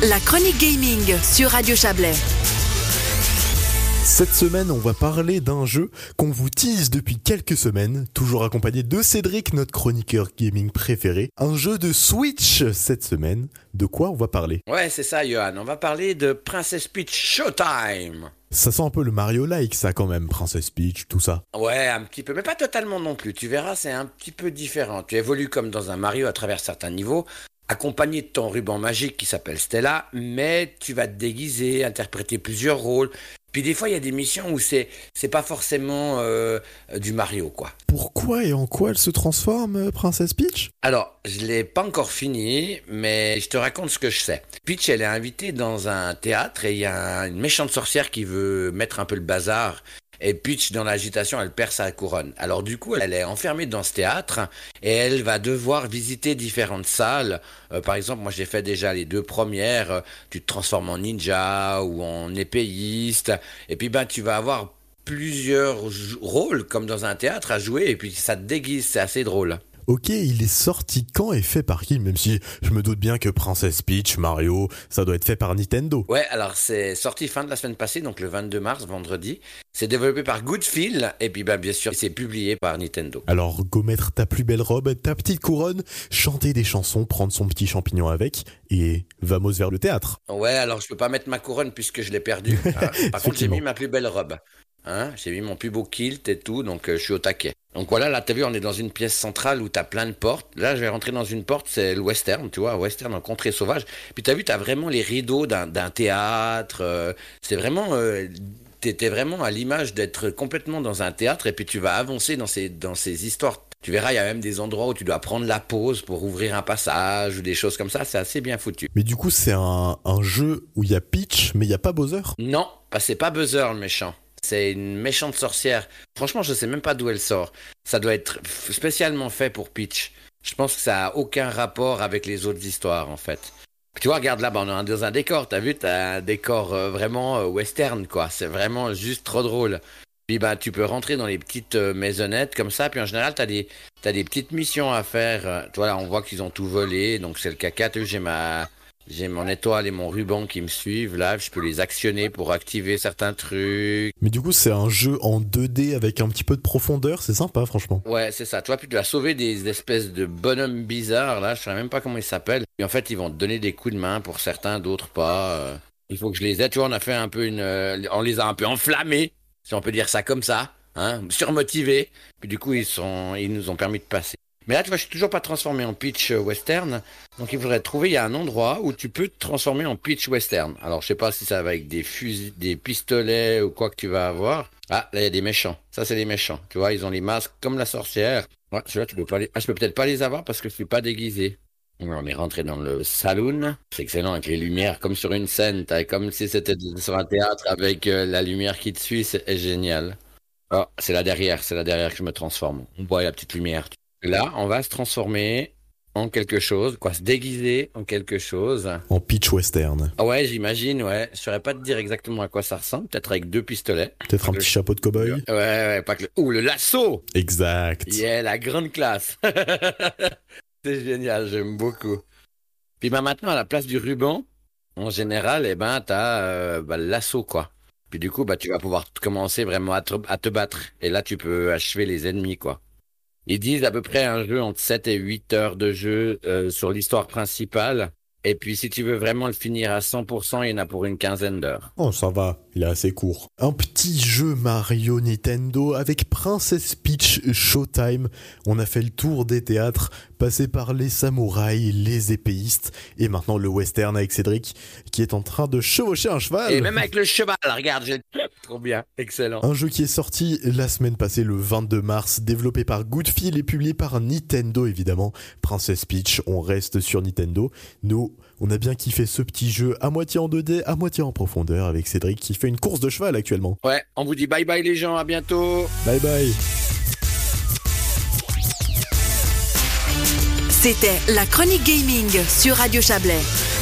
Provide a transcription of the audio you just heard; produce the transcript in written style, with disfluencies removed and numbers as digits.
La chronique gaming sur Radio Chablais. Cette semaine, on va parler d'un jeu qu'on vous tease depuis quelques semaines, toujours accompagné de Cédric, notre chroniqueur gaming préféré. Un jeu de Switch cette semaine. De quoi on va parler ? Ouais, c'est ça, Johan. On va parler de Princess Peach Showtime. Ça sent un peu le Mario-like, ça, quand même, Princess Peach, tout ça. Ouais, un petit peu, mais pas totalement non plus. Tu verras, c'est un petit peu différent. Tu évolues comme dans un Mario à travers certains niveaux, accompagné de ton ruban magique qui s'appelle Stella, mais tu vas te déguiser, interpréter plusieurs rôles. Puis des fois, il y a des missions où c'est pas forcément du Mario, quoi. Pourquoi et en quoi elle se transforme, Princess Peach ? Alors, je l'ai pas encore fini, mais je te raconte ce que je sais. Peach, elle est invitée dans un théâtre et il y a une méchante sorcière qui veut mettre un peu le bazar. Et Peach, dans l'agitation, elle perd sa couronne. Alors du coup, elle est enfermée dans ce théâtre et elle va devoir visiter différentes salles. Par exemple, moi j'ai fait déjà les 2 premières. Tu te transformes en ninja ou en épéiste. Et puis tu vas avoir plusieurs rôles comme dans un théâtre à jouer et puis ça te déguise, c'est assez drôle. Ok, il est sorti quand et fait par qui ? Même si je me doute bien que Princess Peach, Mario, ça doit être fait par Nintendo. Ouais, alors c'est sorti fin de la semaine passée, donc le 22 mars, vendredi. C'est développé par Goodfield et puis bien sûr c'est publié par Nintendo. Alors go mettre ta plus belle robe, ta petite couronne, chanter des chansons, prendre son petit champignon avec et vamos vers le théâtre. Ouais, alors je peux pas mettre ma couronne puisque je l'ai perdue. Par contre j'ai mis ma plus belle robe. J'ai mis mon plus beau kilt et tout, donc je suis au taquet. Donc voilà, là t'as vu, on est dans une pièce centrale où t'as plein de portes. Là je vais rentrer dans une porte, c'est le western, tu vois, western en contrée sauvage. Puis t'as vu, t'as vraiment les rideaux d'un théâtre. C'est vraiment, t'es vraiment à l'image d'être complètement dans un théâtre et puis tu vas avancer dans ces histoires. Tu verras, il y a même des endroits où tu dois prendre la pause pour ouvrir un passage ou des choses comme ça, c'est assez bien foutu. Mais du coup c'est un jeu où il y a Peach mais il y a pas Bowser ? Non, c'est pas Bowser le méchant. C'est une méchante sorcière. Franchement, je sais même pas d'où elle sort. Ça doit être spécialement fait pour Peach. Je pense que ça a aucun rapport avec les autres histoires, en fait. Tu vois, regarde là, on est dans un décor. T'as vu, t'as un décor vraiment western, quoi. C'est vraiment juste trop drôle. Puis tu peux rentrer dans les petites maisonnettes comme ça. Puis en général, t'as des petites missions à faire. Tu vois, là, on voit qu'ils ont tout volé. Donc c'est le caca. Tu vois, j'ai mon étoile et mon ruban qui me suivent, là, je peux les actionner pour activer certains trucs. Mais du coup, c'est un jeu en 2D avec un petit peu de profondeur, c'est sympa, franchement. Ouais, c'est ça. Tu vois, puis tu vas sauver des espèces de bonhommes bizarres, là, je sais même pas comment ils s'appellent. Puis en fait, ils vont te donner des coups de main pour certains, d'autres pas. Il faut que je les aide. Tu vois, on a fait un peu on les a un peu enflammés, si on peut dire ça comme ça, surmotivés. Puis du coup, ils nous ont permis de passer. Mais là, tu vois, je suis toujours pas transformé en Peach Western. Donc, il faudrait trouver, il y a un endroit où tu peux te transformer en Peach Western. Alors, je sais pas si ça va avec des fusils, des pistolets ou quoi que tu vas avoir. Ah, là, il y a des méchants. Ça, c'est des méchants. Tu vois, ils ont les masques comme la sorcière. Ouais, celui-là, tu peux pas je peux peut-être pas les avoir parce que je suis pas déguisé. On est rentré dans le saloon. C'est excellent avec les lumières comme sur une scène. T'as comme si c'était sur un théâtre avec la lumière qui te suit. C'est génial. Oh, c'est là derrière que je me transforme. On voit la petite lumière. Là, on va se transformer en quelque chose, se déguiser en quelque chose. En Peach Western. Ah ouais, j'imagine, ouais. Je saurais pas te dire exactement à quoi ça ressemble, peut-être avec 2 pistolets. Peut-être un petit chapeau de cow-boy. Ouais, pas que le lasso. Exact. Yeah, la grande classe. C'est génial, j'aime beaucoup. Puis maintenant, à la place du ruban, en général, t'as le lasso, quoi. Puis du coup, tu vas pouvoir commencer vraiment à te battre. Et là, tu peux achever les ennemis, quoi. Ils disent à peu près un jeu entre 7 et 8 heures de jeu sur l'histoire principale. Et puis si tu veux vraiment le finir à 100%, il y en a pour une 15aine d'heures. Oh, ça va, il est assez court. Un petit jeu Mario Nintendo avec Princess Peach Showtime. On a fait le tour des théâtres, passé par les samouraïs, les épéistes, et maintenant le western avec Cédric, qui est en train de chevaucher un cheval. Et même avec le cheval, regarde, trop bien, excellent. Un jeu qui est sorti la semaine passée, le 22 mars, développé par Goodfield et publié par Nintendo, évidemment. Princess Peach, on reste sur Nintendo. Nous, on a bien kiffé ce petit jeu à moitié en 2D, à moitié en profondeur, avec Cédric qui fait une course de cheval actuellement. Ouais, on vous dit bye bye les gens, à bientôt. Bye bye. C'était la chronique gaming sur Radio Chablais.